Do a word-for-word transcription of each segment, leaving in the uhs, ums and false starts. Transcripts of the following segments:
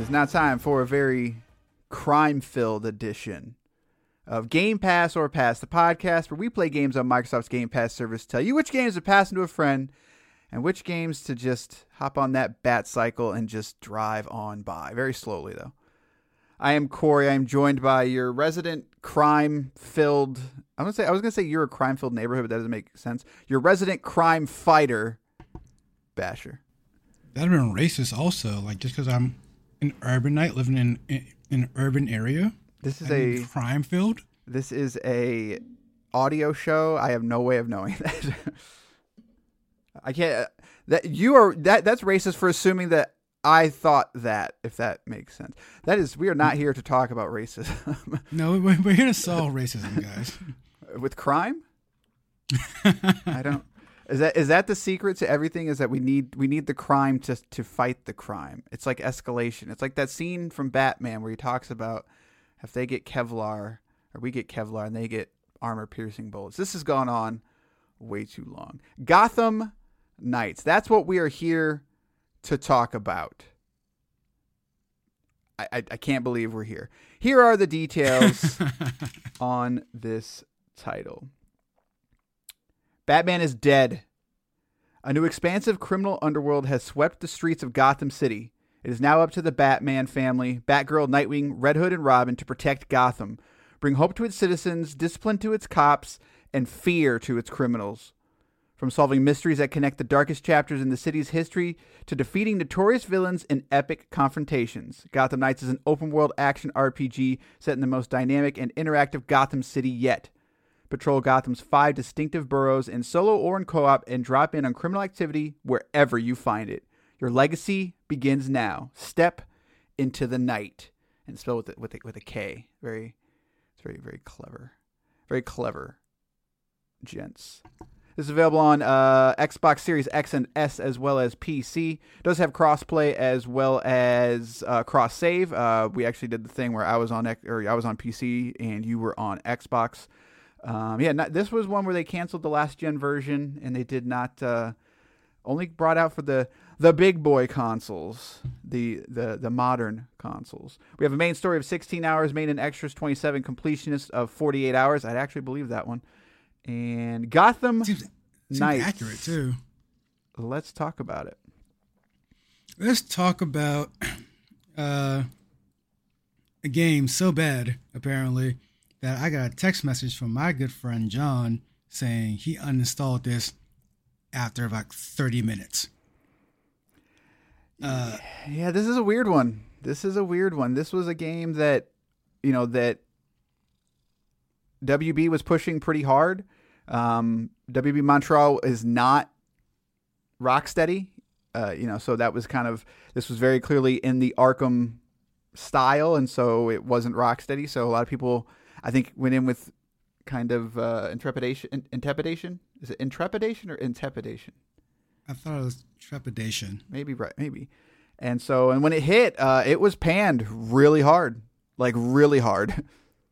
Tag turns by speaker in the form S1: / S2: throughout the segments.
S1: is now time for a very crime-filled edition of Game Pass or Pass, the podcast where we play games on Microsoft's Game Pass service, tell you which games to pass into a friend and which games to just hop on that bat cycle and just drive on by. Very slowly, though. I am Corey. I am joined by your resident crime-filled... I'm gonna say I was going to say you're a crime-filled neighborhood, but that doesn't make sense. Your resident crime fighter, Basher.
S2: That'd have been racist also. Like, just because I'm an urbanite living in, in, in an urban area.
S1: This is
S2: a... crime-filled?
S1: This is a audio show. I have no way of knowing that. I can't... That you are that that's racist for assuming that I thought that, if that makes sense. That is, we are not here to talk about racism.
S2: No, we're, we're here to solve racism, guys.
S1: With crime? I don't... Is that is that the secret to everything? Is that we need we need the crime to to fight the crime? It's like escalation. It's like that scene from Batman where he talks about if they get Kevlar or we get Kevlar and they get armor piercing bullets. This has gone on way too long. Gotham Knights. That's what we are here to talk about. I I, I can't believe we're here. Here are the details on this title. Batman is dead. A new expansive criminal underworld has swept the streets of Gotham City. It is now up to the Batman family, Batgirl, Nightwing, Red Hood, and Robin to protect Gotham, bring hope to its citizens, discipline to its cops, and fear to its criminals. From solving mysteries that connect the darkest chapters in the city's history to defeating notorious villains in epic confrontations, Gotham Knights is an open-world action R P G set in the most dynamic and interactive Gotham City yet. Patrol Gotham's five distinctive boroughs in solo or in co-op and drop in on criminal activity wherever you find it. Your legacy begins now. Step into the night. And spelled with a, with a, with a K. Very, it's very, very clever. Very clever, gents. This is available on uh, Xbox Series X and S as well as P C. It does have crossplay as well as uh, cross save. Uh, we actually did the thing where I was on or I was on P C and you were on Xbox. Um, yeah, not, this was one where they canceled the last gen version and they did not uh, only brought out for the the big boy consoles, the the the modern consoles. We have a main story of sixteen hours, main and extras twenty-seven, completionist of forty-eight hours. I'd actually believe that one. And Gotham
S2: seems, seems
S1: Knights.
S2: Accurate too.
S1: Let's talk about it.
S2: Let's talk about uh, a game so bad apparently that I got a text message from my good friend John saying he uninstalled this after about thirty minutes.
S1: Uh, yeah, this is a weird one. This is a weird one. This was a game that, you know, that W B was pushing pretty hard. Um, W B Montreal is not Rocksteady, uh, you know, so that was kind of, this was very clearly in the Arkham style, and so it wasn't Rocksteady. So a lot of people, I think, went in with kind of uh, intrepidation. Intrepidation? Is it intrepidation or intrepidation?
S2: I thought it was trepidation.
S1: Maybe, right, maybe. And so, and when it hit, uh, it was panned really hard, like really hard.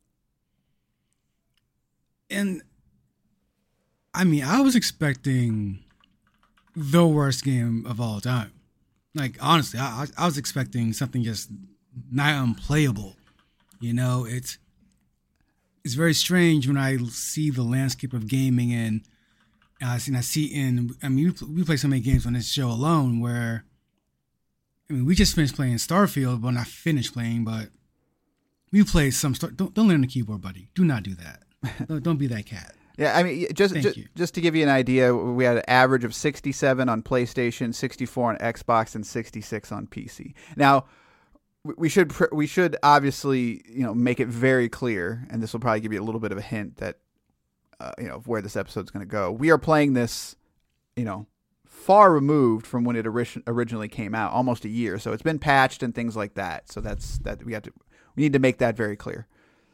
S2: And I mean, I was expecting the worst game of all time. Like, honestly, I, I was expecting something just nigh unplayable. You know, it's it's very strange when I see the landscape of gaming and I see, and I see in, I mean, we, we play so many games on this show alone where, I mean, we just finished playing Starfield, well, not finished playing, but we played some, Star, don't, don't learn the keyboard, buddy. Do not do that. don't, don't be that cat.
S1: Yeah, I mean, just just, just to give you an idea, we had an average of sixty-seven on PlayStation, sixty-four on Xbox, and sixty-six on P C. Now, we should we should obviously, you know, make it very clear, and this will probably give you a little bit of a hint that uh, you know, of where this episode's going to go. We are playing this, you know, far removed from when it ori- originally came out, almost a year. So it's been patched and things like that. So that's that we have to we need to make that very clear.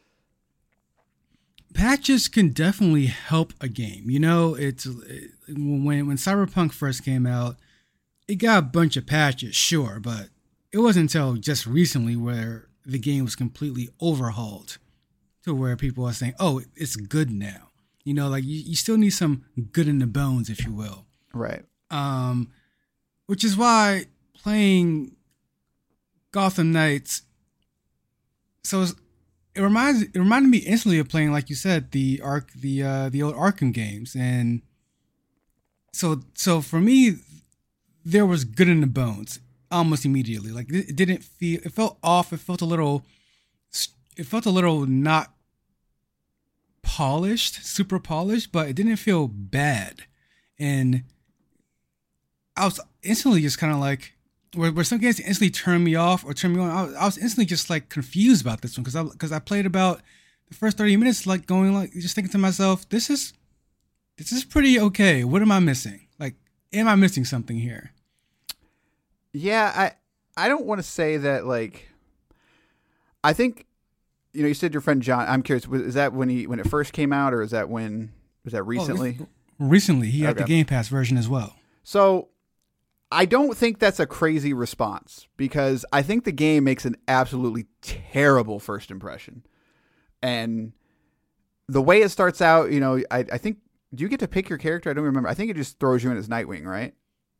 S2: Patches can definitely help a game. You know, it's it, when when Cyberpunk first came out, it got a bunch of patches, sure, but it wasn't until just recently where the game was completely overhauled to where people are saying, "Oh, it's good now." You know, like you, you still need some good in the bones, if you will.
S1: Right.
S2: Um, which is why playing Gotham Knights. So it's, it reminds it reminded me instantly of playing, like you said, the arc the uh, the old Arkham games, and so so for me, there was good in the bones almost immediately. Like it didn't feel, it felt off. It felt a little, it felt a little not polished, super polished, but it didn't feel bad. And I was instantly just kind of like, where, where some games instantly turn me off or turn me on, I was, I was instantly just like confused about this one because I because I played about the first thirty minutes like going like just thinking to myself, this is this is pretty okay. What am I missing? Like, am I missing something here?
S1: Yeah, I I don't want to say that like. I think, you know, you said your friend John. I'm curious, was, is that when he when it first came out, or is that when was that recently?
S2: Oh, recently, he had
S1: Okay.
S2: the Game Pass version as well.
S1: So, I don't think that's a crazy response because I think the game makes an absolutely terrible first impression, and the way it starts out, you know, I I think do you get to pick your character? I don't remember. I think it just throws you in as Nightwing, right?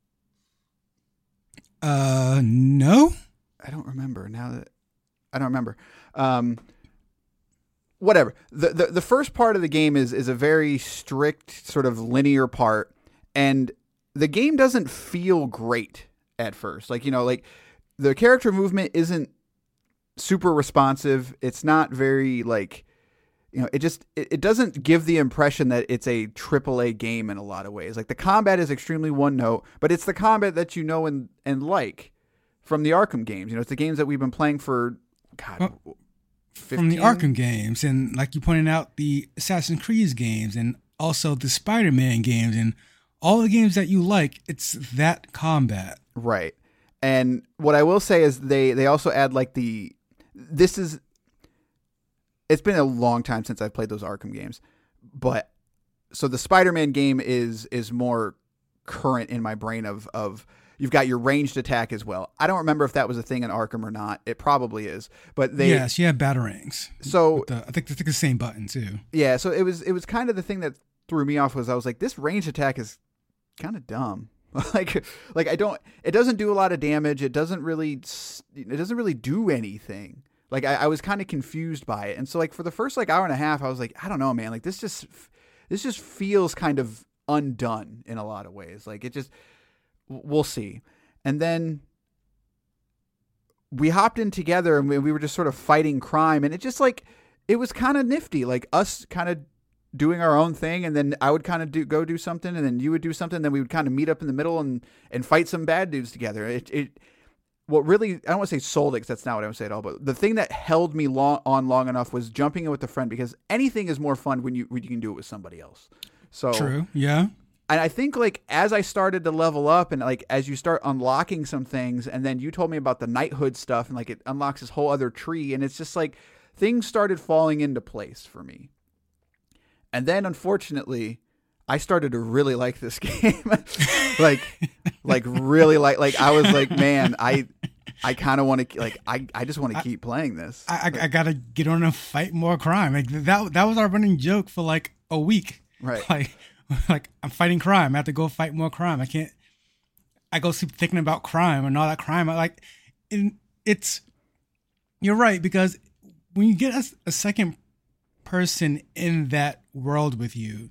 S2: Uh, no.
S1: I don't remember now that I don't remember. Um, whatever. The, the the first part of the game is is a very strict sort of linear part, and the game doesn't feel great at first. Like, you know, like the character movement isn't super responsive. It's not very like, you know, it just it, it doesn't give the impression that it's a triple A game in a lot of ways. Like the combat is extremely one note, but it's the combat that you know and and like from the Arkham games. You know, it's the games that we've been playing for God,
S2: Well,
S1: fifteen
S2: from the Arkham games, and like you pointed out, the Assassin's Creed games, and also the Spider-Man games, and all the games that you like, it's that combat.
S1: Right. And what I will say is they they also add like the this is it's been a long time since I've played those Arkham games, but so the Spider-Man game is is more current in my brain of of you've got your ranged attack as well. I don't remember if that was a thing in Arkham or not. It probably is, but they
S2: yes, you have batarangs.
S1: So
S2: with the, I think I think the same button too.
S1: Yeah, so it was it was kind of the thing that threw me off was I was like, this ranged attack is kind of dumb. like like I don't it doesn't do a lot of damage. It doesn't really it doesn't really do anything. Like I, I was kind of confused by it. And so like for the first like hour and a half, I was like, I don't know, man. Like this just this just feels kind of undone in a lot of ways. Like it just we'll see. And then we hopped in together and we, we were just sort of fighting crime, and it just like it was kind of nifty, like us kind of doing our own thing, and then I would kind of do go do something, and then you would do something, then we would kind of meet up in the middle and and fight some bad dudes together. It it what really I don't want to say sold it because that's not what I would say at all, but the thing that held me long on long enough was jumping in with a friend, because anything is more fun when you when you can do it with somebody else. So
S2: True. Yeah.
S1: And I think like as I started to level up and like as you start unlocking some things, and then you told me about the knighthood stuff, and like it unlocks this whole other tree, and it's just like things started falling into place for me. And then unfortunately, I started to really like this game. like like really like like I was like, man, I I kind of want to like I, I just want to keep playing this.
S2: I, I I gotta get on and fight more crime. Like that that was our running joke for like a week.
S1: Right.
S2: Like like I'm fighting crime. I have to go fight more crime. I can't. I go sleep thinking about crime and all that crime. I like, and it's. You're right, because when you get a, a second person in that world with you,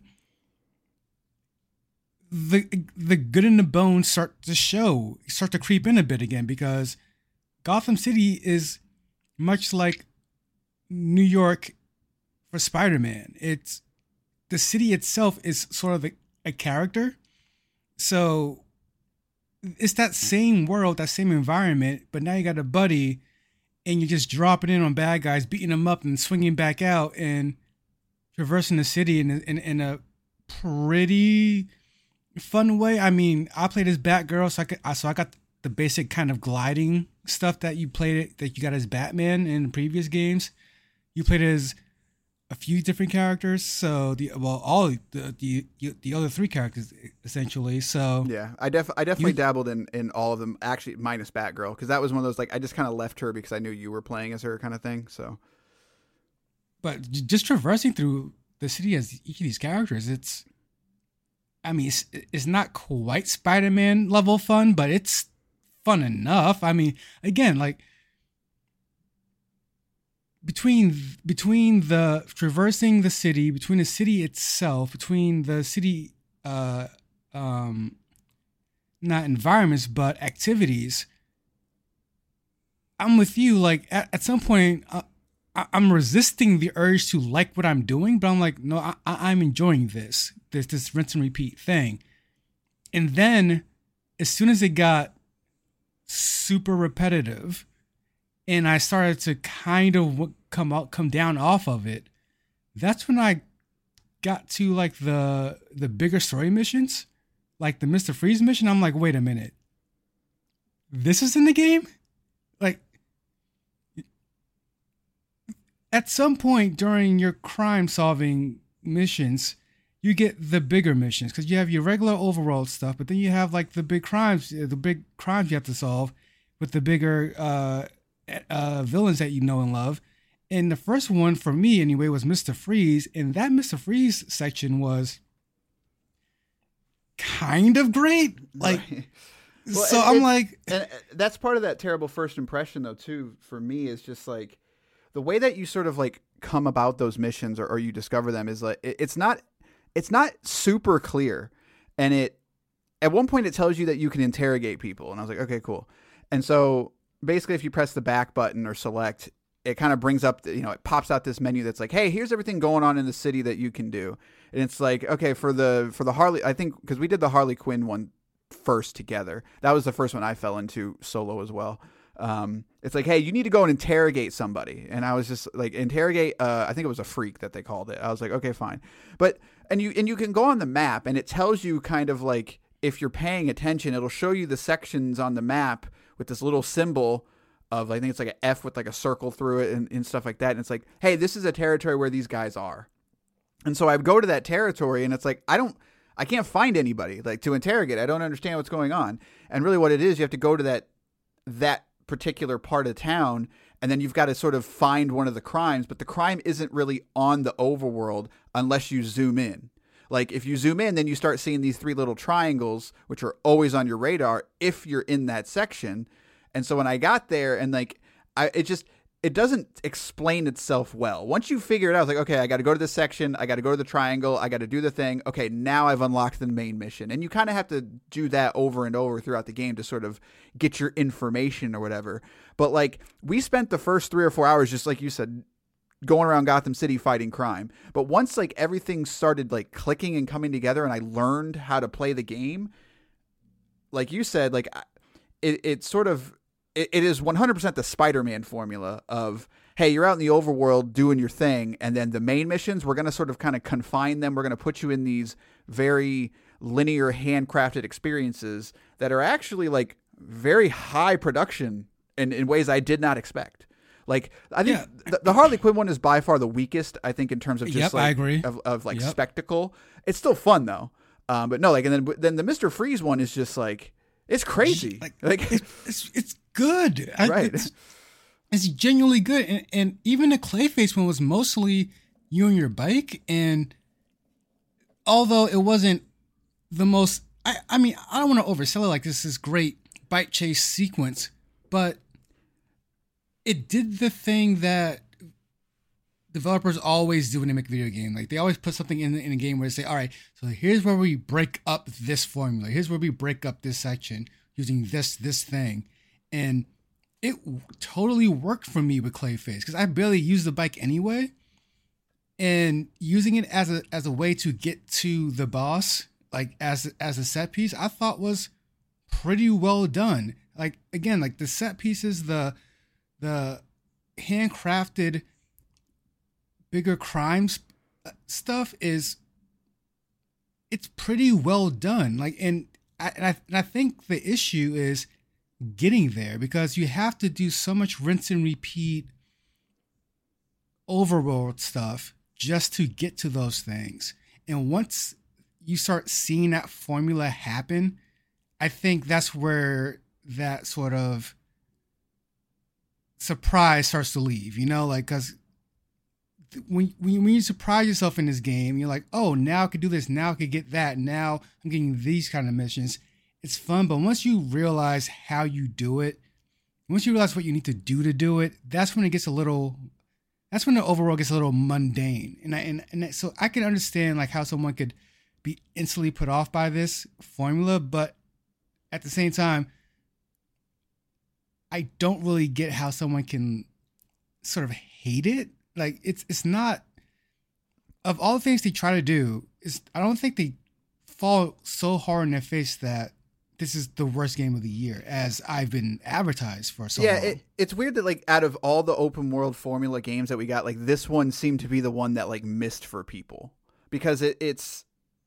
S2: the the good in the bones start to show, start to creep in a bit again, because Gotham City is much like New York for Spider-Man. It's the city itself is sort of a, a character. So it's that same world, that same environment, but now you got a buddy and you're just dropping in on bad guys, beating them up and swinging back out and traversing the city in, in, in a pretty fun way. I mean, I played as Batgirl, so I, could, so I got the basic kind of gliding stuff that you played, that you got as Batman in previous games. You played as a few different characters, so the well, all the the the other three characters essentially. So
S1: yeah, I def I definitely
S2: you,
S1: dabbled in in all of them, actually minus Batgirl, because that was one of those like I just kind of left her because I knew you were playing as her kind of thing. So,
S2: but just traversing through the city as each of these characters, it's, I mean, it's, it's not quite Spider-Man level fun, but it's fun enough. I mean, again, like between between the traversing the city, between the city itself, between the city, uh, um, not environments but activities. I'm with you. Like at, at some point, uh, I, I'm resisting the urge to like what I'm doing, but I'm like, no, I, I'm enjoying this, this, this rinse and repeat thing. And then, as soon as it got super repetitive, and I started to kind of come out, come down off of it, that's when I got to like the the bigger story missions, like the Mister Freeze mission. I'm like, wait a minute, this is in the game, like. At some point during your crime solving missions, you get the bigger missions because you have your regular overworld stuff, but then you have like the big crimes, the big crimes you have to solve with the bigger uh, uh, villains that you know and love. And the first one for me anyway was Mister Freeze, and that Mister Freeze section was kind of great. Like, right. well, so I'm it, like,
S1: and that's part of that terrible first impression though too. For me, is just like. The way that you sort of like come about those missions or, or you discover them is like, it, it's not, it's not super clear. And it, at one point it tells you that you can interrogate people. And I was like, okay, cool. And so basically if you press the back button or select, it kind of brings up, the, you know, it pops out this menu that's like, hey, here's everything going on in the city that you can do. And it's like, okay, for the, for the Harley, I think, cause we did the Harley Quinn one first together. That was the first one I fell into solo as well. Um, it's like, hey, you need to go and interrogate somebody. And I was just like, interrogate, uh, I think it was a freak that they called it. I was like, okay, fine. But, and you, and you can go on the map and it tells you kind of like, if you're paying attention, it'll show you the sections on the map with this little symbol of, I think it's like an F with like a circle through it and, and stuff like that. And it's like, hey, this is a territory where these guys are. And so I go to that territory and it's like, I don't, I can't find anybody like to interrogate. I don't understand what's going on. And really what it is, you have to go to that, that, particular part of town, and then you've got to sort of find one of the crimes, but the crime isn't really on the overworld unless you zoom in. Like if you zoom in, then you start seeing these three little triangles, which are always on your radar if you're in that section. And so when I got there and like, I, it just, it doesn't explain itself well. Once you figure it out, it's like, okay, I got to go to this section. I got to go to the triangle. I got to do the thing. Okay, now I've unlocked the main mission. And you kind of have to do that over and over throughout the game to sort of get your information or whatever. But like, we spent the first three or four hours, just like you said, going around Gotham City fighting crime. But once like everything started like clicking and coming together and I learned how to play the game, like you said, like it, it sort of, it, it is one hundred percent the Spider-Man formula of, hey, you're out in the overworld doing your thing. And then the main missions, we're going to sort of kind of confine them. We're going to put you in these very linear handcrafted experiences that are actually like very high production in, in ways I did not expect. Like, I think yeah. the, the Harley Quinn one is by far the weakest, I think, in terms of just
S2: yep,
S1: like,
S2: I agree.
S1: Of, of like
S2: yep.
S1: spectacle. It's still fun though. Um, but no, like, and then, then the Mister Freeze one is just like, it's crazy.
S2: Like,
S1: like
S2: it's, it's, it's good.
S1: Right.
S2: It's, it's genuinely good. And, and even the Clayface one was mostly you and your bike. And although it wasn't the most, I, I mean, I don't want to oversell it like this is great bike chase sequence, but it did the thing that developers always do when they make a video game. Like they always put something in, in a game where they say, all right, so here's where we break up this formula. Here's where we break up this section using this, this thing. And it totally worked for me with Clayface because I barely use the bike anyway. And using it as a, as a way to get to the boss, like as, as a set piece, I thought was pretty well done. Like, again, like the set pieces, the, the handcrafted bigger crimes stuff is, it's pretty well done. Like, and I, and I, and I think the issue is getting there because you have to do so much rinse and repeat overworld stuff just to get to those things. And once you start seeing that formula happen, I think that's where that sort of surprise starts to leave, you know, like, cause when, when you surprise yourself in this game, you're like, oh, now I could do this. Now I could get that. Now I'm getting these kind of missions. It's fun. But once you realize how you do it, once you realize what you need to do to do it, that's when it gets a little, that's when the overworld gets a little mundane. And I, and, and so I can understand like how someone could be instantly put off by this formula, but at the same time, I don't really get how someone can sort of hate it. Like it's it's not, of all the things they try to do, is I don't think they fall so hard in their face that this is the worst game of the year as I've been advertised for so
S1: yeah,
S2: long.
S1: Yeah, it, it's weird that like out of all the open world formula games that we got, like this one seemed to be the one that like missed for people because it, it's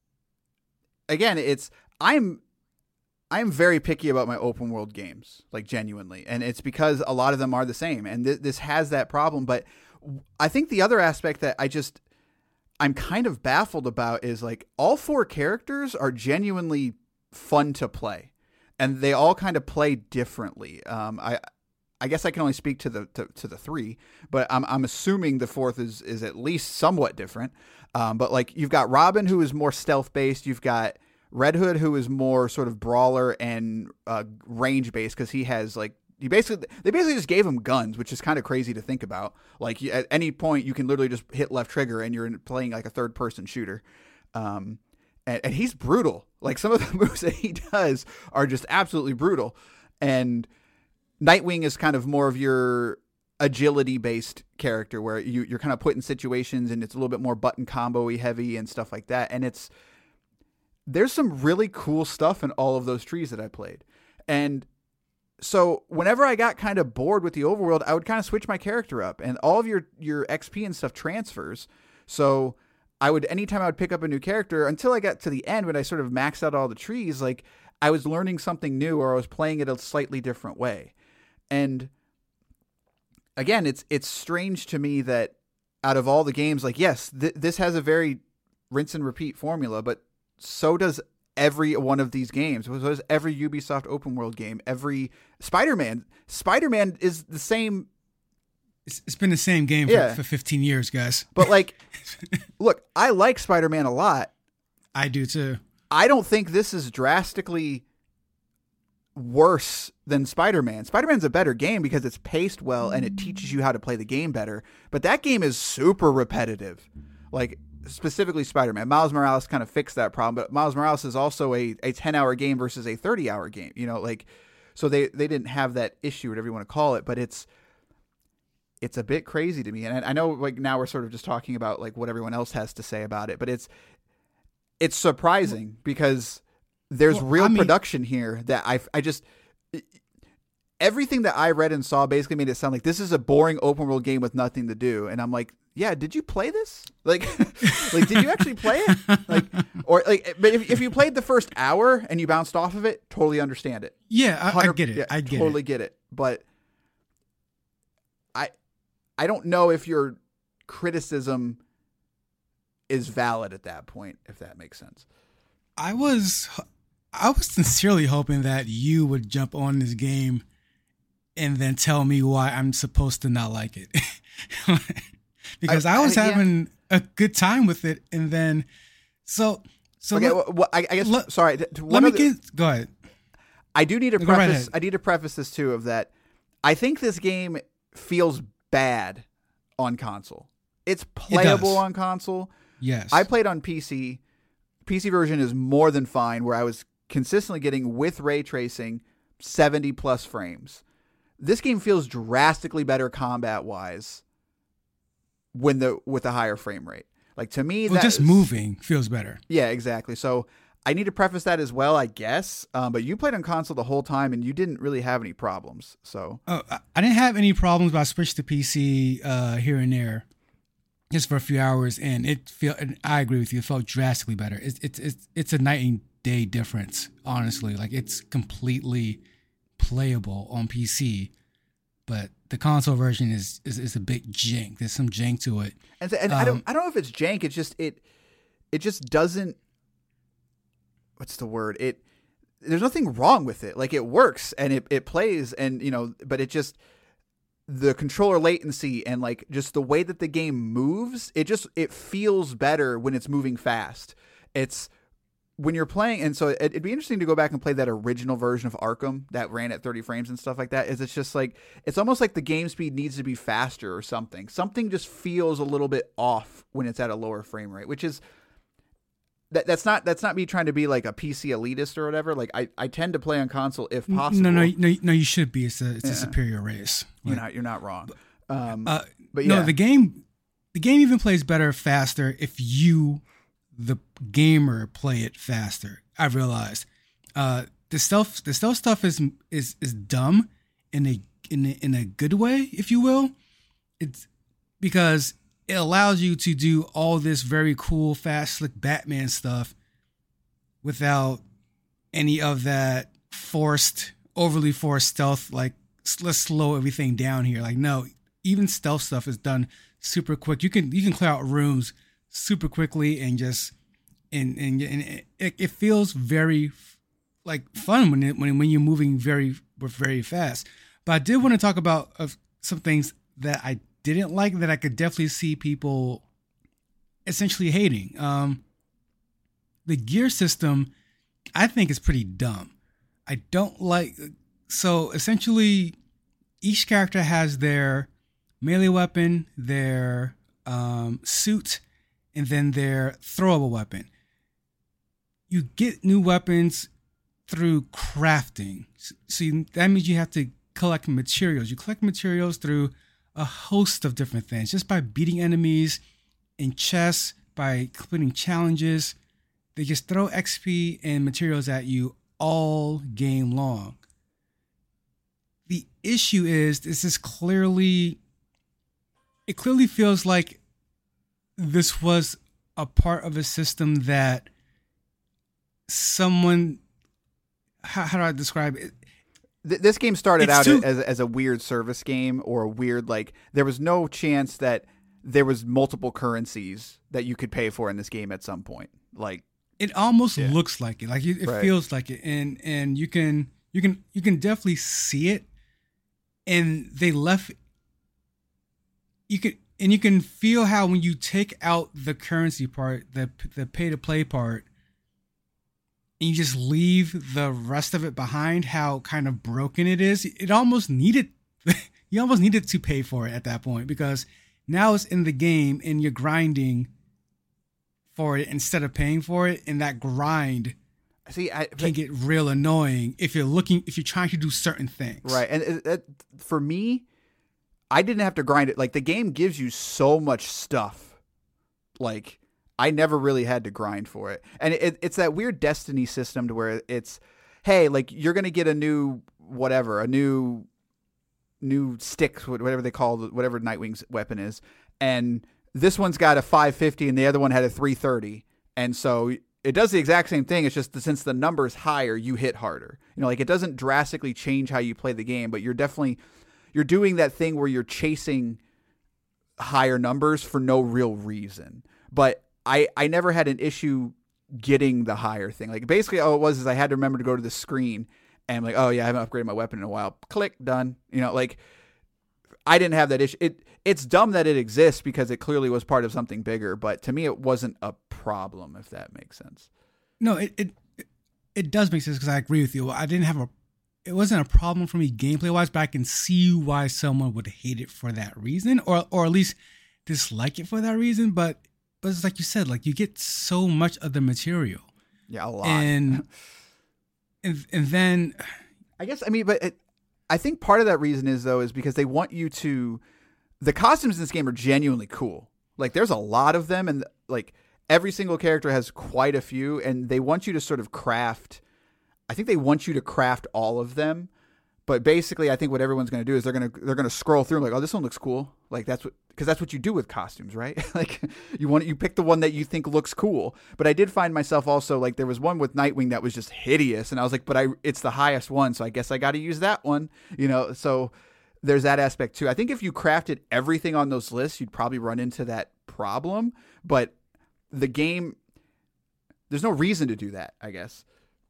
S1: again, it's I'm I'm very picky about my open world games, like genuinely, and it's because a lot of them are the same, and th- this has that problem. But I think the other aspect that I just I'm kind of baffled about is like all four characters are genuinely fun to play, and they all kind of play differently. Um, I, I guess I can only speak to the to, to the three, but I'm I'm assuming the fourth is is at least somewhat different. Um, but like you've got Robin, who is more stealth based. You've got Red Hood, who is more sort of brawler and uh, range based because he has like. You basically, they basically just gave him guns, which is kind of crazy to think about. Like you, at any point, you can literally just hit left trigger, and you're playing like a third-person shooter. Um, and, and he's brutal. Like some of the moves that he does are just absolutely brutal. And Nightwing is kind of more of your agility-based character, where you, you're kind of put in situations, and it's a little bit more button combo-y heavy and stuff like that. And it's there's some really cool stuff in all of those trees that I played, and so whenever I got kind of bored with the overworld, I would kind of switch my character up, and all of your, your X P and stuff transfers. So I would, anytime I would pick up a new character until I got to the end, when I sort of maxed out all the trees, like I was learning something new or I was playing it a slightly different way. And again, it's, it's strange to me that out of all the games, like, yes, th- this has a very rinse and repeat formula, but so does every one of these games. So does every Ubisoft open world game, every Spider-Man. Spider-Man is the same.
S2: It's, it's been the same game for,
S1: yeah.
S2: for fifteen years, guys.
S1: But like, look, I like Spider-Man a lot.
S2: I do too.
S1: I don't think this is drastically worse than Spider-Man. Spider-Man's a better game because it's paced well and it teaches you how to play the game better. But that game is super repetitive. Like, specifically Spider-Man. Miles Morales kind of fixed that problem, but Miles Morales is also a, a ten hour game versus a thirty hour game, you know, like, so they, they didn't have that issue, whatever you want to call it, but it's, it's a bit crazy to me. And I know like now we're sort of just talking about like what everyone else has to say about it, but it's, it's surprising because there's
S2: well,
S1: real
S2: I mean,
S1: production here that I, I just, everything that I read and saw basically made it sound like this is a boring open world game with nothing to do. And I'm like, yeah, did you play this? Like, like, did you actually play it? Like, or like, but if, if you played the first hour and you bounced off of it, totally understand it.
S2: Yeah, I, I get it.
S1: Yeah,
S2: I get
S1: totally
S2: it.
S1: get it. But I, I don't know if your criticism is valid at that point, if that makes sense.
S2: I was, I was sincerely hoping that you would jump on this game and then tell me why I'm supposed to not like it. Because I, I was I, having yeah. a good time with it, and then so so.
S1: Okay,
S2: let,
S1: well, I, I guess.
S2: Let,
S1: sorry. To,
S2: let me get. Go ahead.
S1: I do need to
S2: go
S1: preface.
S2: Right
S1: I need to preface this too of that. I think this game feels bad on console. It's playable
S2: it
S1: on console.
S2: Yes.
S1: I played on P C. P C version is more than fine. Where I was consistently getting with ray tracing seventy plus frames. This game feels drastically better combat wise. When the with a higher frame rate, like to me,
S2: well,
S1: that
S2: just
S1: is,
S2: moving feels better.
S1: Yeah, exactly. So I need to preface that as well, I guess. Um, but you played on console the whole time, and you didn't really have any problems. So
S2: oh, I didn't have any problems, but I switched to P C uh, here and there, just for a few hours, and it feel. And I agree with you; it felt drastically better. It's it's it's it's a night and day difference, honestly. Like it's completely playable on P C. But the console version is, is is a bit jank. There's some jank to it,
S1: and, and um, I don't I don't know if it's jank. It's just it it just doesn't. What's the word? It there's nothing wrong with it. Like it works and it it plays and you know, but it just the controller latency and like just the way that the game moves. It just it feels better when it's moving fast. It's when you're playing, and so it, it'd be interesting to go back and play that original version of Arkham that ran at thirty frames and stuff like that. Is it's just like it's almost like the game speed needs to be faster or something. Something just feels a little bit off when it's at a lower frame rate, which is that that's not that's not me trying to be like a P C elitist or whatever. Like I, I tend to play on console if possible.
S2: No, no, no, no. You should be. It's a it's
S1: Yeah.
S2: a superior race.
S1: You're
S2: Like,
S1: not you're not wrong. Um,
S2: uh,
S1: but yeah,
S2: no, the game the game even plays better faster if you, the gamer, play it faster. I've realized uh, the stealth the stealth stuff is is is dumb in a in a, in a good way, if you will. It's because it allows you to do all this very cool, fast, slick Batman stuff without any of that forced, overly forced stealth. Like, let's slow everything down here. Like, no, even stealth stuff is done super quick. You can you can clear out rooms super quickly and just and and, and it, it feels very like fun when it, when when you're moving very very fast. But I did want to talk about uh, some things that I didn't like that I could definitely see people essentially hating. Um, the gear system, I think, is pretty dumb. I don't like. So essentially, each character has their melee weapon, their um, suit, and then their throwable weapon. You get new weapons through crafting. So you, that means you have to collect materials. You collect materials through a host of different things, just by beating enemies in chess, by completing challenges. They just throw X P and materials at you all game long. The issue is this is clearly, it clearly feels like this was a part of a system that someone, how, how do I describe it?
S1: Th- this game started
S2: It's
S1: out
S2: too-
S1: as as a weird service game or a weird like there was no chance that there was multiple currencies that you could pay for in this game at some point. Like
S2: It almost
S1: Yeah.
S2: looks like it, like it, it
S1: Right.
S2: feels like it, and and you can you can you can definitely see it, and they left. You can and you can feel how when you take out the currency part, the the pay to play part, and you just leave the rest of it behind, how kind of broken it is. It almost needed you almost needed to pay for it at that point, because now it's in the game and you're grinding for it instead of paying for it, and that grind
S1: see, I
S2: can get real annoying if you're looking if you're trying to do certain things.
S1: right, and it, it, for me, I didn't have to grind it. Like the game gives you so much stuff, like I never really had to grind for it, and it, it's that weird Destiny system to where it's, hey, like you're gonna get a new whatever, a new new stick, whatever they call it, whatever Nightwing's weapon is, and this one's got a five fifty and the other one had a three thirty, and so it does the exact same thing. It's just that since the number's higher, you hit harder. You know, like it doesn't drastically change how you play the game, but you're definitely you're doing that thing where you're chasing higher numbers for no real reason. But I I never had an issue getting the higher thing. Like basically all it was is I had to remember to go to the screen and I'm like, oh yeah, I haven't upgraded my weapon in a while. Click, done. You know, like I didn't have that issue. It it's dumb that it exists because it clearly was part of something bigger, but to me it wasn't a problem, if that makes sense.
S2: No, it it, it does make sense, because I agree with you. I didn't have a it wasn't a problem for me gameplay wise, but I can see why someone would hate it for that reason, or or at least dislike it for that reason. But but it's like you said, like you get so much of the material.
S1: Yeah, a lot.
S2: And and and then
S1: I guess I mean, but it, I think part of that reason is though is because they want you to. The costumes in this game are genuinely cool. Like there's a lot of them, and like every single character has quite a few, and they want you to sort of craft. I think they want you to craft all of them, but basically, I think what everyone's going to do is they're going to they're going to scroll through and like, oh, this one looks cool. Like that's what because that's what you do with costumes, right? Like you want you pick the one that you think looks cool. But I did find myself also like there was one with Nightwing that was just hideous, and I was like, but I it's the highest one, so I guess I got to use that one, you know. So there's that aspect too. I think if you crafted everything on those lists, you'd probably run into that problem. But the game, there's no reason to do that, I guess.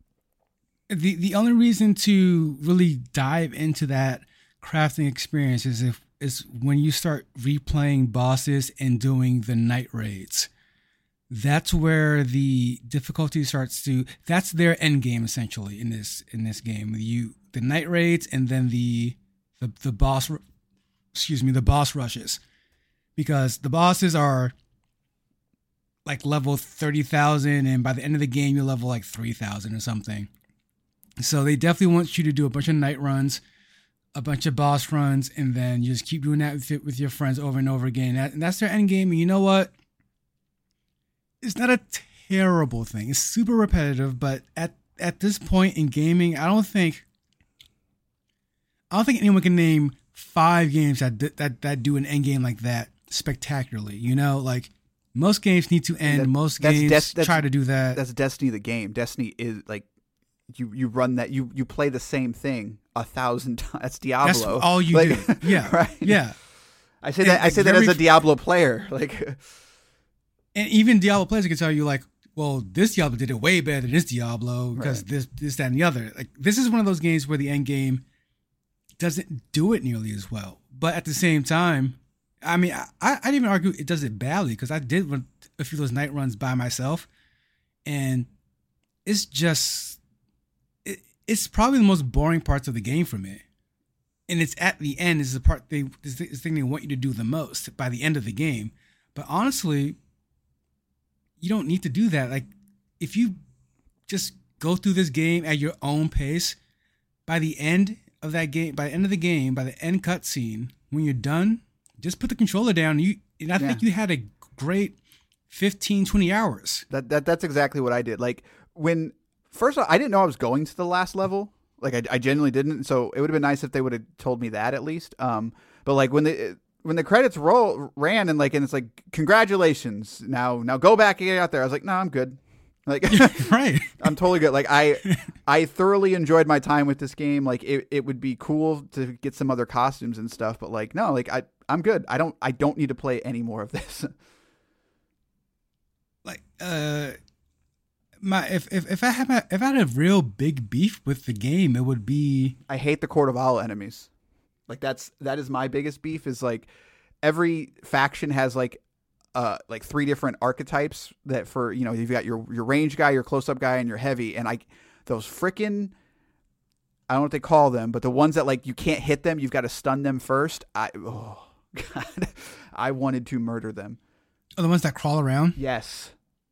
S2: the the only reason to really dive into that crafting experience is if is when you start replaying bosses and doing the night raids. that's where the difficulty starts to. That's their end game essentially in this in this game. You the night raids and then the the the boss. Excuse me, the boss rushes, because the bosses are like level thirty thousand, and by the end of the game, you're level like three thousand or something. So they definitely want you to do a bunch of night runs, a bunch of boss runs, and then you just keep doing that with, with your friends over and over again. That, and that's their end game. And you know what? It's not a terrible thing. It's super repetitive, but at, at this point in gaming, I don't think I don't think anyone can name five games that that that do an end game like that spectacularly. You know, like most games need to end. That, most games des- try to do that.
S1: That's Destiny, the game. Destiny is like you you run that you you play the same thing a thousand times. That's Diablo.
S2: That's all you like, do. Yeah,
S1: right.
S2: Yeah.
S1: I say that. And I say that as a Diablo player. Like,
S2: and even Diablo players can tell you, like, well, this Diablo did it way better than this Diablo because right. this, this, that, and the other. Like, this is one of those games where the end game doesn't do it nearly as well. But at the same time, I mean, I, I didn't even argue it does it badly, because I did run a few of those night runs by myself, and it's just, it, it's probably the most boring parts of the game for me. And it's at the end is the part they is the thing they want you to do the most by the end of the game. But honestly, you don't need to do that. Like, if you just go through this game at your own pace, by the end of that game, by the end of the game, by the end cutscene, when you're done, just put the controller down. You and I yeah. think you had a great fifteen, twenty hours.
S1: That that that's exactly what I did. Like, when first of all, I didn't know I was going to the last level. Like, I, I genuinely didn't. So it would have been nice if they would have told me that at least. Um, but like when the when the credits roll ran and like and it's like, congratulations, now now go back and get out there. I was like, no, I'm good. Like,
S2: right.
S1: I'm totally good. Like, I I thoroughly enjoyed my time with this game. Like, it, it would be cool to get some other costumes and stuff, but like, no, like I I'm good. I don't I don't need to play any more of this.
S2: Like, uh. My if, if if I had a, if I had a real big beef with the game, it would be
S1: I hate the Court of Owls enemies. Like, that's that is my biggest beef. Is like every faction has like uh like three different archetypes that for you know you've got your your range guy, your close up guy, and your heavy. And I those frickin' I don't know what they call them, but the ones that like you can't hit them, you've got to stun them first. I oh god, I wanted to murder them.
S2: Oh, the ones that crawl around?
S1: Yes.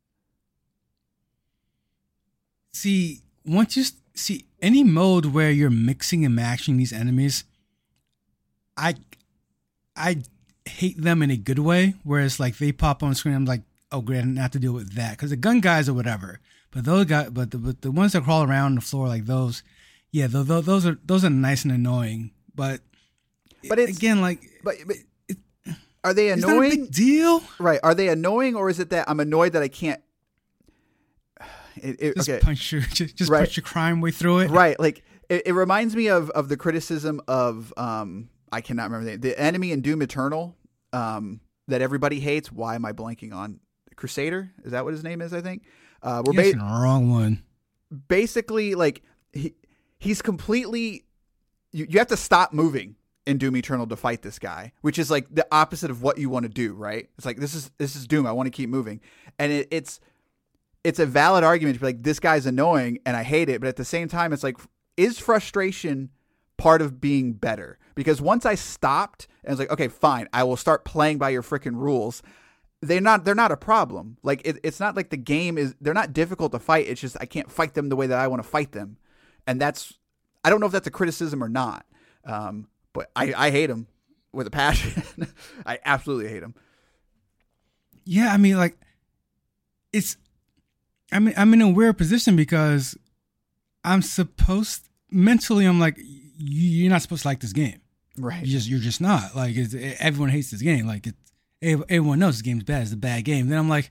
S2: See, once you see any mode where you're mixing and matching these enemies, I, I hate them in a good way. Whereas like they pop on screen, I'm like, oh great, I didn't have to deal with that because the gun guys or whatever. But those guys, but the but the ones that crawl around the floor like those, yeah, those, those are those are nice and annoying. But
S1: but it's,
S2: again, like,
S1: but, but it, are they annoying?
S2: Is that a big deal?
S1: Right? Are they annoying, or is it that I'm annoyed that I can't? It, it,
S2: just
S1: okay.
S2: punch your just, just
S1: right.
S2: punch your crime way through it.
S1: Right. Like it, it reminds me of, of the criticism of um I cannot remember the name. The enemy in Doom Eternal um that everybody hates. Why am I blanking on? Crusader? Is that what his name is, I think? Uh we're
S2: ba- the wrong one.
S1: Basically, like he he's completely you, you have to stop moving in Doom Eternal to fight this guy, which is like the opposite of what you want to do, right? It's like this is this is Doom. I want to keep moving. And it, it's It's a valid argument to be like, this guy's annoying and I hate it. But at the same time, it's like, is frustration part of being better? Because once I stopped and I was like, okay, fine, I will start playing by your freaking rules. They're not, they're not a problem. Like, it, it's not like the game is, they're not difficult to fight. It's just, I can't fight them the way that I want to fight them. And that's, I don't know if that's a criticism or not. Um, but I, I hate them with a passion. I absolutely hate them.
S2: Yeah. I mean, like, it's, I mean, I'm in a weird position because I'm supposed mentally. I'm like, you're not supposed to like this game,
S1: right?
S2: You just, you're just not. Like, it's, everyone hates this game. Like, it's, everyone knows this game's bad. It's a bad game. Then I'm like,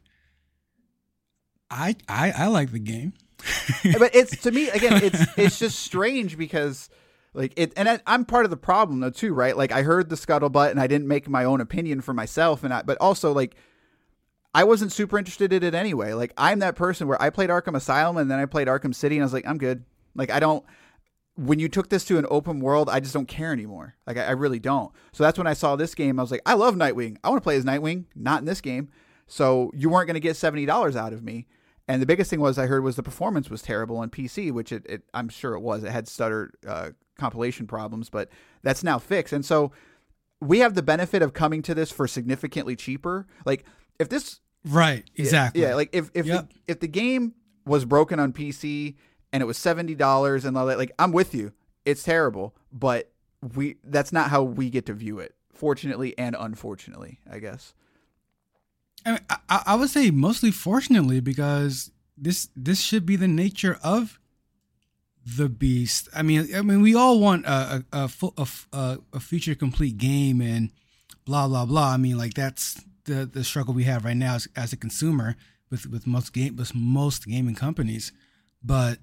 S2: I, I, I like the game.
S1: But it's to me again, it's it's just strange because like it, and I, I'm part of the problem though too, right? Like I heard the scuttlebutt and I didn't make my own opinion for myself, and I, but also like. I wasn't super interested in it anyway. Like, I'm that person where I played Arkham Asylum and then I played Arkham City and I was like, I'm good. Like, I don't, when you took this to an open world, I just don't care anymore. Like, I, I really don't. So that's when I saw this game. I was like, I love Nightwing. I want to play as Nightwing, not in this game. So you weren't going to get seventy dollars out of me. And the biggest thing was I heard was the performance was terrible on P C, which it, it I'm sure it was. It had stutter uh, compilation problems, but that's now fixed. And so we have the benefit of coming to this for significantly cheaper. Like if this,
S2: right, exactly,
S1: yeah, like if if
S2: yep.
S1: the, if the game was broken on P C and it was seventy dollars and all that, like I'm with you, it's terrible, but we that's not how we get to view it. Fortunately and unfortunately, I guess.
S2: I, mean, I, I would say mostly fortunately, because this this should be the nature of the beast. I mean, I mean, we all want a a a, a, a feature complete game and blah blah blah. I mean, like that's the, the struggle we have right now as, as a consumer with, with most game with most gaming companies. But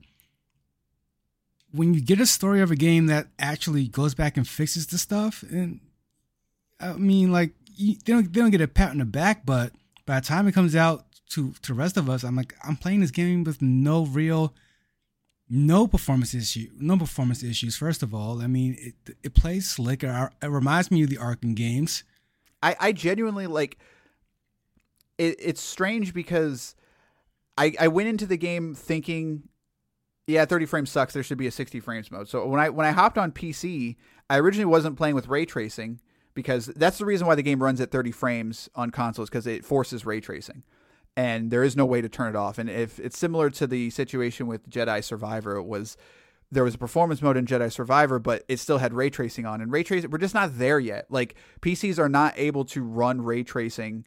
S2: when you get a story of a game that actually goes back and fixes the stuff, and I mean, like you, they don't they don't get a pat on the back, but by the time it comes out to, to the rest of us, I'm like, I'm playing this game with no real, no performance issue, no performance issues. First of all, I mean, it it plays slick. It, it reminds me of the Arkham games.
S1: I, I genuinely like. It, it's strange because I I went into the game thinking, yeah, thirty frames sucks. There should be a sixty frames mode. So when I when I hopped on P C, I originally wasn't playing with ray tracing, because that's the reason why the game runs at thirty frames on consoles, because it forces ray tracing, and there is no way to turn it off. And if it's similar to the situation with Jedi Survivor, it was there was a performance mode in Jedi Survivor, but it still had ray tracing on. And ray tracing, we're just not there yet. Like P Cs are not able to run ray tracing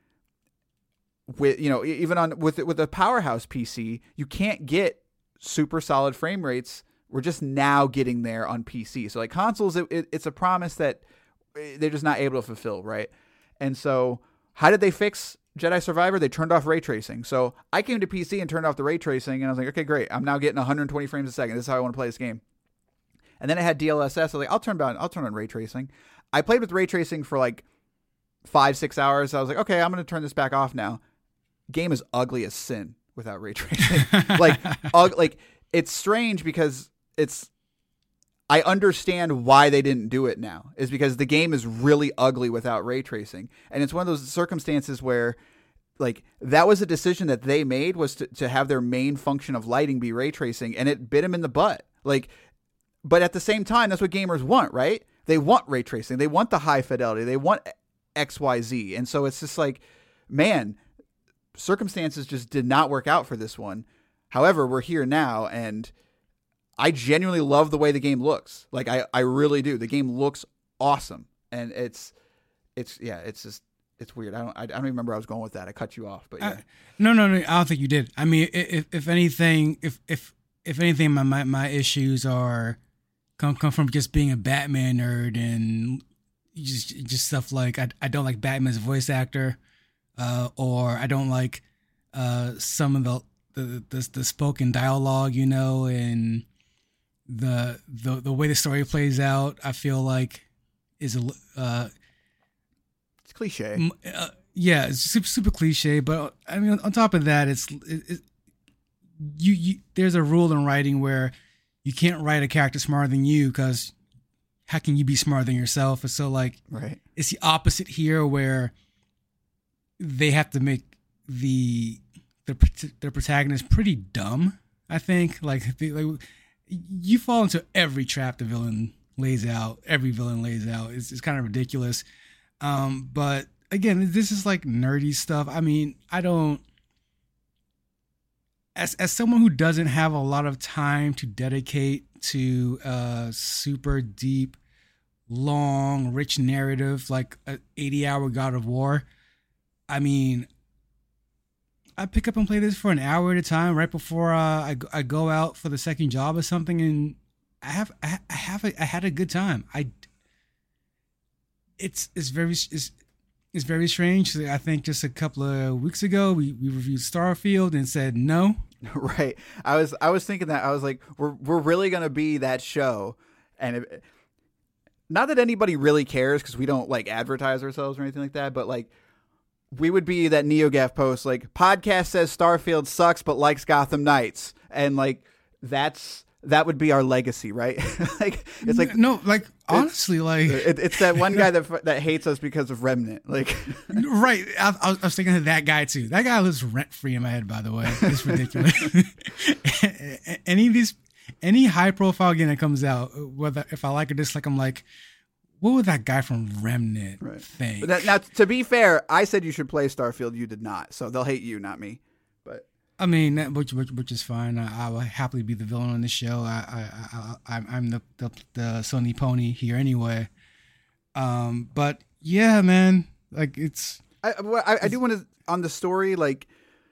S1: with, you know, even on with with a powerhouse P C, you can't get super solid frame rates. We're just now getting there on P C. So like consoles, it, it, it's a promise that they're just not able to fulfill, right? And so how did they fix Jedi Survivor? They turned off ray tracing. So I came to P C and turned off the ray tracing, and I was like, okay, great. I'm now getting one hundred twenty frames a second. This is how I want to play this game. And then it had D L S S. I was like, I'll turn on, I'll turn on ray tracing. I played with ray tracing for like five, six hours. I was like, okay, I'm going to turn this back off now. Game is ugly as sin without ray tracing. like, ug- like it's strange because it's, I understand why they didn't do it now, is because the game is really ugly without ray tracing. And it's one of those circumstances where like that was a decision that they made, was to, to have their main function of lighting be ray tracing, and it bit them in the butt. Like, but at the same time, that's what gamers want, right? They want ray tracing. They want the high fidelity. They want X, Y, Z. And so it's just like, man, circumstances just did not work out for this one. However, we're here now, and I genuinely love the way the game looks. Like I, I really do. The game looks awesome, and it's, it's yeah, it's just it's weird. I don't, I, I don't even remember where I was going with that. I cut you off, but yeah.
S2: Uh, no, no, no. I don't think you did. I mean, if if anything, if if if anything, my my, my issues are come come from just being a Batman nerd and just just stuff like I I don't like Batman's voice actor, uh, or I don't like uh some of the the the, the spoken dialogue, you know, and the the the way the story plays out. I feel like is a uh,
S1: it's cliche.
S2: Uh, yeah, it's super super cliche. But I mean, on top of that, it's it, it, you you. There's a rule in writing where you can't write a character smarter than you, because how can you be smarter than yourself? And so like,
S1: right.
S2: It's the opposite here, where they have to make the the the protagonist pretty dumb. I think like, the, like you fall into every trap the villain lays out. Every villain lays out. It's, it's kind of ridiculous. Um, but again, this is like nerdy stuff. I mean, I don't, as, as someone who doesn't have a lot of time to dedicate to a super deep, long, rich narrative, like an eighty hour God of War. I mean, I pick up and play this for an hour at a time right before uh, I I go out for the second job or something, and I have I have a, I had a good time. I it's it's very it's, it's very strange. I think just a couple of weeks ago we, we reviewed Starfield and said no.
S1: Right. I was I was thinking that. I was like, we're we're really gonna be that show, and it, not that anybody really cares, because we don't like advertise ourselves or anything like that, but like, we would be that NeoGaf post, like, podcast says Starfield sucks but likes Gotham Knights. And like, that's that would be our legacy, right? Like it's like
S2: no, like honestly, like
S1: it, it's that one guy that that hates us because of Remnant, like
S2: right. I, I was thinking of that guy too. That guy lives rent free in my head. By the way, it's ridiculous. Any of these, any high profile game that comes out, whether if I like or dislike, I'm like, what would that guy from Remnant right. think?
S1: But that, now, to be fair, I said you should play Starfield. You did not, so they'll hate you, not me. But
S2: I mean, that, which, which which is fine. I, I will happily be the villain on the show. I I, I I'm the, the the Sony pony here anyway. Um, but yeah, man, like it's.
S1: I I, I do want to on the story. Like,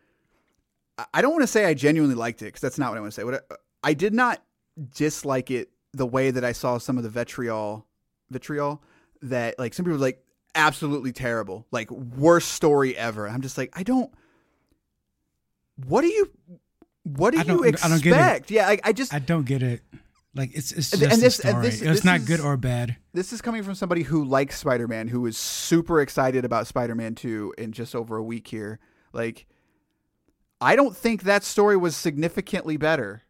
S1: I don't want to say I genuinely liked it because that's not what I want to say. What I, I did not dislike it the way that I saw some of the vitriol vitriol that like some people were like absolutely terrible, like worst story ever. I'm just like I don't. What do you, what do you expect? I don't get it. Yeah, I, I just,
S2: I don't get it. Like it's, it's just
S1: and this,
S2: a story.
S1: And this,
S2: it's
S1: this
S2: not
S1: is,
S2: good or bad.
S1: This is coming from somebody who likes Spider-Man, who is super excited about Spider-Man two in just over a week here. Like, I don't think that story was significantly better.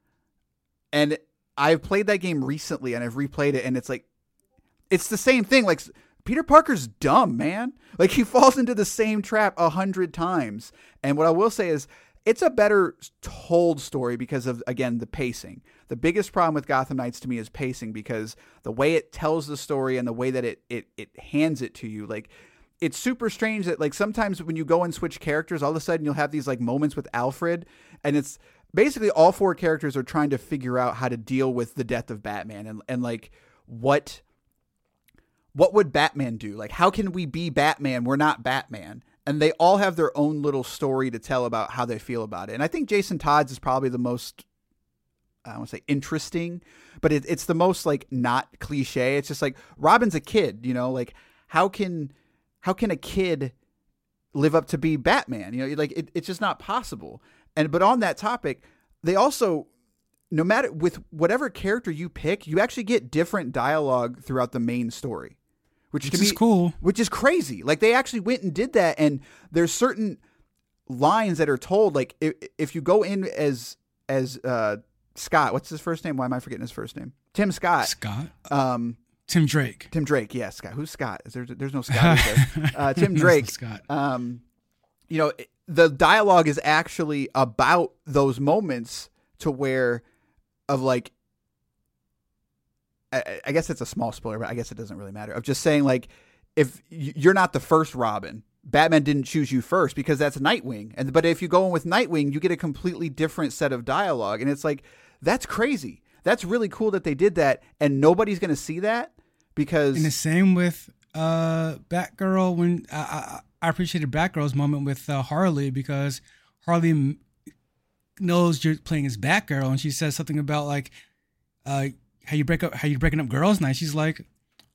S1: And I've played that game recently and I've replayed it and it's like, it's the same thing. Like Peter Parker's dumb, man. Like he falls into the same trap a hundred times. And what I will say is, it's a better told story because of, again, the pacing. The biggest problem with Gotham Knights to me is pacing because the way it tells the story and the way that it it it hands it to you, like it's super strange that like sometimes when you go and switch characters, all of a sudden you'll have these like moments with Alfred and it's basically all four characters are trying to figure out how to deal with the death of Batman and, and like what what would Batman do? Like how can we be Batman? We're not Batman. And they all have their own little story to tell about how they feel about it. And I think Jason Todd's is probably the most, I don't want to say interesting, but it, it's the most like not cliche. It's just like Robin's a kid, you know, like how can, how can a kid live up to be Batman? You know, like it, it's just not possible. And, but on that topic, they also, no matter with whatever character you pick, you actually get different dialogue throughout the main story. Which,
S2: which
S1: to me,
S2: is cool.
S1: Which is crazy. Like they actually went and did that. And there's certain lines that are told. Like if, if you go in as as uh, Scott, what's his first name? Why am I forgetting his first name? Tim Scott.
S2: Scott.
S1: Um,
S2: Tim Drake.
S1: Tim Drake. Yeah, Scott. Who's Scott? Is there, there's no Scott. Is there? Uh, Tim Drake.
S2: Scott.
S1: Um, you know, the dialogue is actually about those moments to where of like. I guess it's a small spoiler, but I guess it doesn't really matter. Of just saying, like, if you're not the first Robin, Batman didn't choose you first because that's Nightwing. And but if you go in with Nightwing, you get a completely different set of dialogue, and it's like that's crazy. That's really cool that they did that, and nobody's going to see that because.
S2: And the same with uh, Batgirl. When uh, I appreciated Batgirl's moment with uh, Harley because Harley knows you're playing as Batgirl, and she says something about like. Uh, How you break up? How you breaking up girls' night? She's like,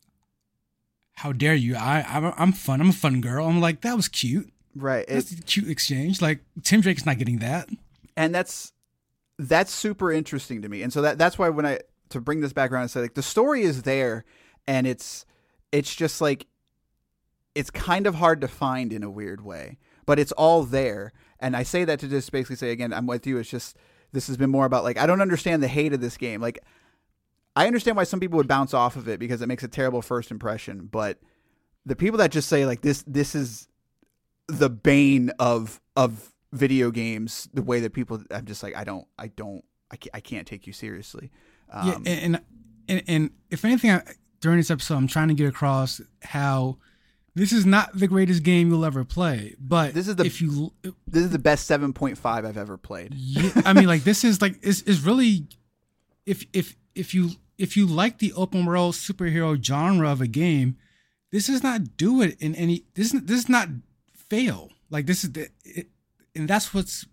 S2: "How dare you? I, I I'm fun. I'm a fun girl." I'm like, that was cute,
S1: right?
S2: That's a cute exchange. Like Tim Drake's not getting that,
S1: and that's that's super interesting to me. And so that that's why when I to bring this back around and say like the story is there, and it's it's just like it's kind of hard to find in a weird way, but it's all there. And I say that to just basically say again, I'm with you. It's just this has been more about like I don't understand the hate of this game, like. I understand why some people would bounce off of it because it makes a terrible first impression, but the people that just say like this, this is the bane of, of video games, the way that people, I'm just like, I don't, I don't, I can't, I can't take you seriously. Um,
S2: yeah. And, and, and if anything, I, during this episode, I'm trying to get across how this is not the greatest game you'll ever play, but
S1: this is the,
S2: if you,
S1: this is the best seven point five I've ever played.
S2: Yeah, I mean, like this is like, is, is really, if, if, if you, if you like the open world superhero genre of a game, this does not do it in any, this, this is not fail. Like this is the, it, and that's what's,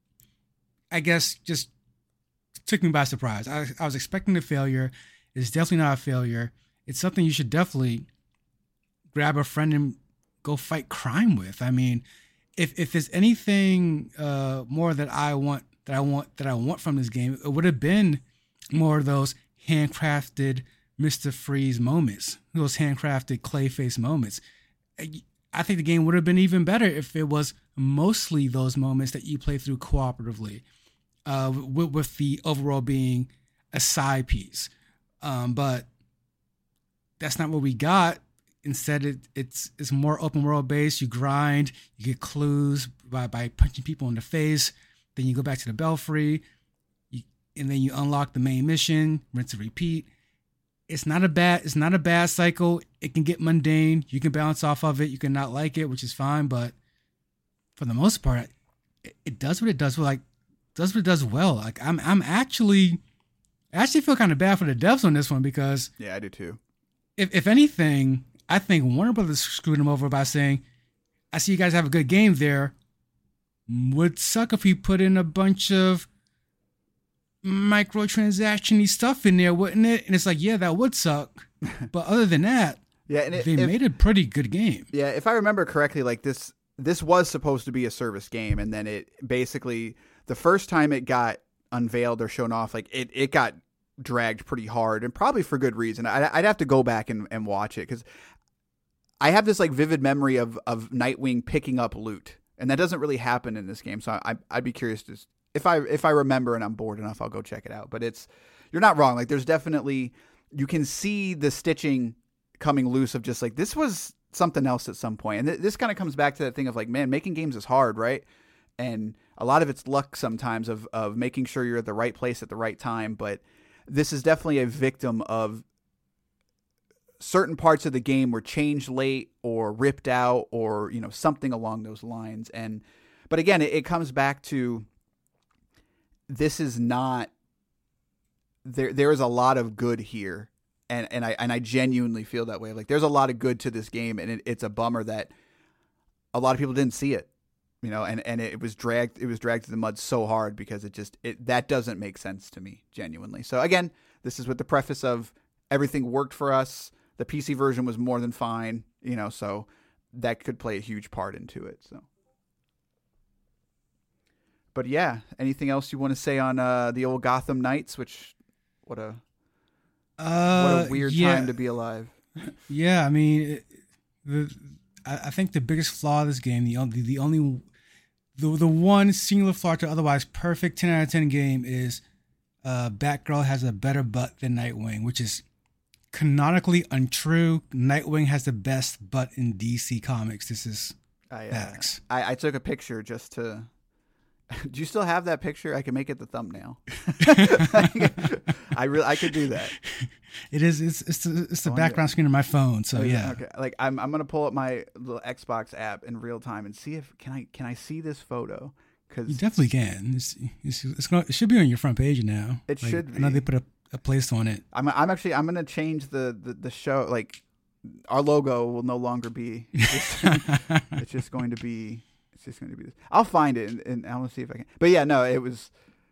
S2: I guess, just took me by surprise. I, I was expecting a failure. It's definitely not a failure. It's something you should definitely grab a friend and go fight crime with. I mean, if, if there's anything uh, more that I want, that I want, that I want from this game, it would have been more of those handcrafted Mister Freeze moments, those handcrafted Clayface moments. I think the game would have been even better if it was mostly those moments that you play through cooperatively, uh, with, with the overall being a side piece. Um, but that's not what we got. Instead, it, it's it's more open world based. You grind, you get clues by, by punching people in the face. Then you go back to the belfry, you, and then you unlock the main mission. Rinse and repeat. It's not a bad it's not a bad cycle. It can get mundane. You can bounce off of it. You can not like it, which is fine. But for the most part, it, it does what it does. Like does what it does well. Like I'm I'm actually I actually feel kind of bad for the devs on this one because
S1: yeah, I do too.
S2: If if anything, I think Warner Brothers screwed them over by saying, "I see you guys have a good game there. Would suck if we put in a bunch of microtransaction-y stuff in there, wouldn't it?" And it's like, yeah, that would suck. But other than that,
S1: yeah, and it,
S2: they
S1: if,
S2: made a pretty good game.
S1: Yeah, if I remember correctly, like this this was supposed to be a service game, and then it basically the first time it got unveiled or shown off, like it, it got dragged pretty hard, and probably for good reason. I, I'd have to go back and, and watch it because I have this like vivid memory of of Nightwing picking up loot, and that doesn't really happen in this game. So I, I'd be curious to if I if I remember and I'm bored enough, I'll go check it out. But it's you're not wrong. Like there's definitely you can see the stitching coming loose of just like this was something else at some point, and th- this kind of comes back to that thing of like, man, making games is hard, right? And a lot of it's luck sometimes of of making sure you're at the right place at the right time, but this is definitely a victim of certain parts of the game were changed late or ripped out or, you know, something along those lines. And, but again, it, it comes back to this is not, there, there is a lot of good here. And, and I, and I genuinely feel that way. Like there's a lot of good to this game, and it, it's a bummer that a lot of people didn't see it. You know, and, and it was dragged it was dragged to the mud so hard because it just it that doesn't make sense to me, genuinely. So again, this is with the preface of everything worked for us. The P C version was more than fine, you know, so that could play a huge part into it. So but yeah, anything else you want to say on uh, the old Gotham Knights, which what a
S2: uh,
S1: what a weird
S2: yeah.
S1: time to be alive.
S2: Yeah, I mean it, the I, I think the biggest flaw of this game, the only the only The the one singular flaw to otherwise perfect ten out of ten game is uh, Batgirl has a better butt than Nightwing, which is canonically untrue. Nightwing has the best butt in D C Comics. This is
S1: I, uh,
S2: facts.
S1: I, I took a picture just to... Do you still have that picture? I can make it the thumbnail. I really I could do that.
S2: It is. It's it's the, it's the
S1: Oh,
S2: background
S1: yeah.
S2: screen of my phone. So
S1: Oh,
S2: yeah.
S1: Okay. Like I'm I'm gonna pull up my little Xbox app in real time and see if can I can I see this photo?
S2: You
S1: Because
S2: definitely can. It's, it's, it's gonna, it should be on your front page now.
S1: It
S2: Like,
S1: should
S2: I know
S1: be.
S2: they put a, a place on it.
S1: I'm I'm actually I'm gonna change the, the, the show. Like our logo will no longer be. It's just, it's just going to be. It's just going to be this. I'll find it and, and I want to see if I can. But yeah, no, it was.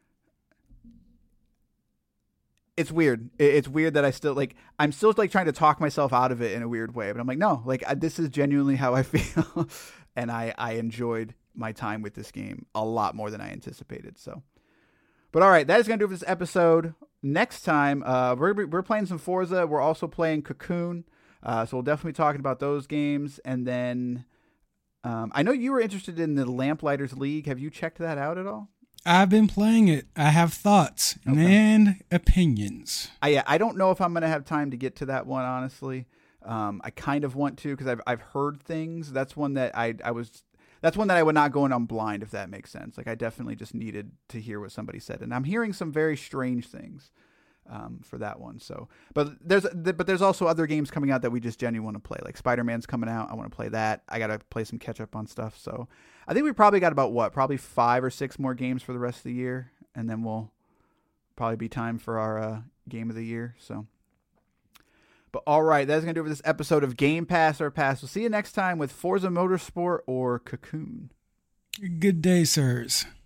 S1: It's weird. It, it's weird that I still like. I'm still like trying to talk myself out of it in a weird way. But I'm like, no, like I, this is genuinely how I feel, and I I enjoyed my time with this game a lot more than I anticipated. So, but all right, that is gonna do it for this episode. Next time, uh, we're we're playing some Forza. We're also playing Cocoon. Uh, so we'll definitely be talking about those games, and then. Um, I know you were interested in the Lamplighters League. Have you checked that out at all?
S2: I've been playing it. I have thoughts
S1: Okay.
S2: and opinions.
S1: I yeah, I don't know if I'm going to have time to get to that one, honestly. Um, I kind of want to because I've I've heard things. That's one that I I was. That's one that I would not go in on blind, if that makes sense. Like I definitely just needed to hear what somebody said, and I'm hearing some very strange things. Um, for that one. So, but there's but there's also other games coming out that we just genuinely want to play. Like Spider-Man's coming out. I want to play that. I got to play some catch up on stuff. So I think we probably got about what, probably five or six more games for the rest of the year. And then we'll probably be time for our uh, game of the year. So, but all right, that's going to do it for this episode of Game Pass or Pass. We'll see you next time with Forza Motorsport or Cocoon.
S2: Good day, sirs.